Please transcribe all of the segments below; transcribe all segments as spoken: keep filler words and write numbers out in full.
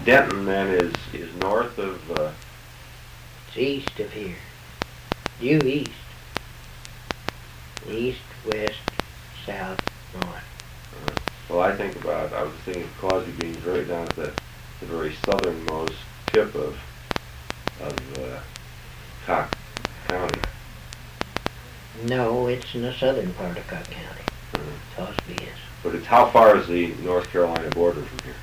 Denton then is is north of. Uh, It's east of here. Due east. East, west, south, north. uh, well, I think about. I was thinking of Causey being very down at the, the very southernmost tip of of uh, Cock County. No, it's in the southern part of Cobb County. Uh, Cosby is. but it's how far is the North Carolina border from here?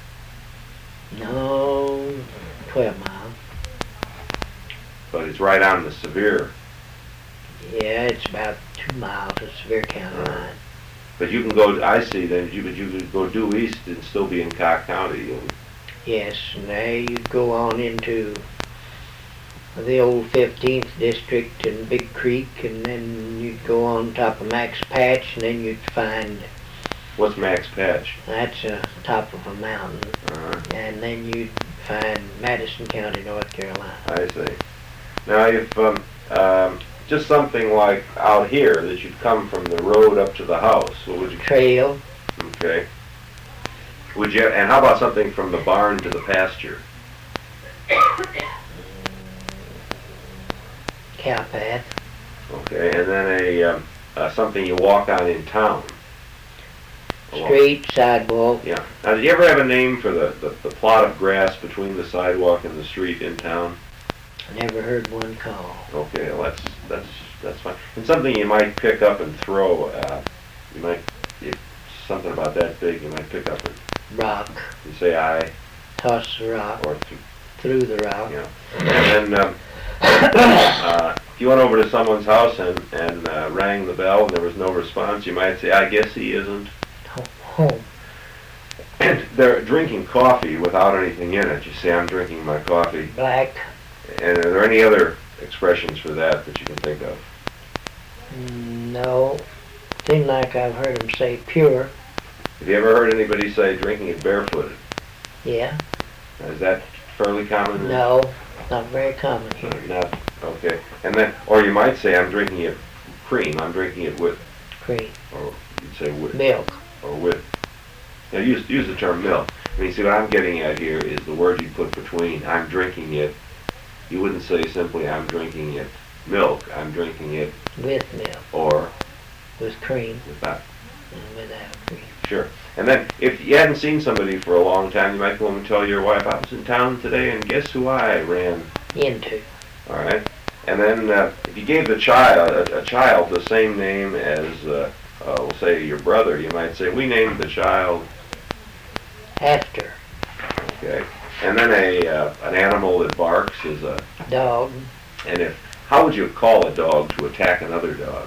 No, twelve miles. But it's right on the Sevier. Yeah, it's about two miles to Sevier County Uh, line. But you can go. I see. Then you but you could go due east and still be in Cock County. And, Yes, and there you go on into the old fifteenth district and Big Creek, and then you'd go on top of Max Patch, and then you'd find what's Max Patch? that's the top of a mountain, Uh, and then you'd find Madison County, North Carolina. I see. Now, if um, um, just something like out here that you'd come from the road up to the house, what would you? Trail, Okay. Would you? And how about something from the barn to the pasture? cow path, Okay, and then a um, uh, something you walk on in town. Along- street, sidewalk. Yeah. Now, did you ever have a name for the, the, the plot of grass between the sidewalk and the street in town? I never heard one call. Okay, well, that's that's that's fine. And something you might pick up and throw. Uh, you might if something about that big. You might pick up and Rock, you say I toss the rock or th- through the rock. you know. And then um, uh, if you went over to someone's house and and uh, rang the bell and there was no response, you might say, I guess he isn't. Home. And they're drinking coffee without anything in it. You say, I'm drinking my coffee. Black. And are there any other expressions for that that you can think of? No. Seems like I've heard them say pure. Have you ever heard anybody say drinking it barefooted? Yeah. Is that fairly common? No. Not very common Uh, here. Not, okay. And then, or you might say, I'm drinking it cream. I'm drinking it with, Cream. or you'd say with, Milk. or with. Now use use the term milk. I mean, see what I'm getting at here is the word you put between. I'm drinking it. You wouldn't say simply, I'm drinking it milk. I'm drinking it, With milk. or With cream. without. And without cream. Sure. And then, if you hadn't seen somebody for a long time, you might go home and tell your wife, I was in town today, and guess who I ran. Into. All right. And then, uh, if you gave the child a, a child the same name as, uh, uh, we'll say, your brother, you might say, we named the child. After. Okay. And then a uh, an animal that barks is a. Dog. And if how would you call a dog to attack another dog?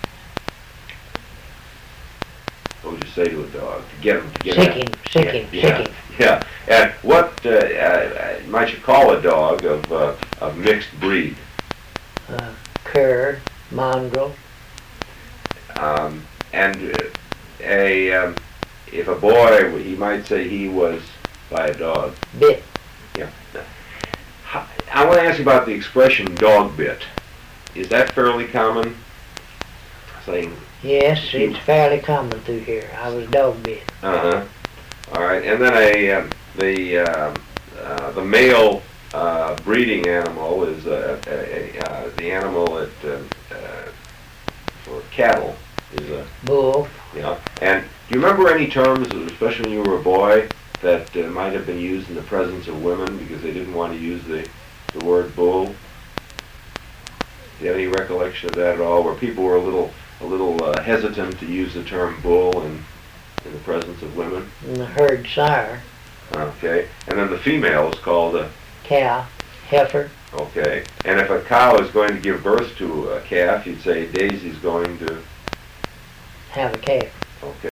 What would you say to a dog to get him to get Sick him? him. Sick him. Yeah, Sick him. yeah. And what uh, uh, might you call a dog of uh, of mixed breed? Uh, cur. Mongrel. Um, and uh, a um, if a boy, he might say he was by a dog. Bit. Yeah. How- I want to ask you about the expression "dog bit." Is that fairly common? Saying. Yes, it's fairly common through here. I was dog bit. Uh huh. All right, and then a um, the uh, uh, the male uh, breeding animal is uh, a, a, uh, the animal that um, uh, for cattle is a Bull. you know. And do you remember any terms, especially when you were a boy, that uh, might have been used in the presence of women because they didn't want to use the the word bull? Do you have any recollection of that at all, where people were a little a little uh, hesitant to use the term bull in in the presence of women? And the herd sire. Okay, and then the female is called a, Cow. Heifer. okay, and if a cow is going to give birth to a calf, you'd say Daisy's going to, Have a calf. okay.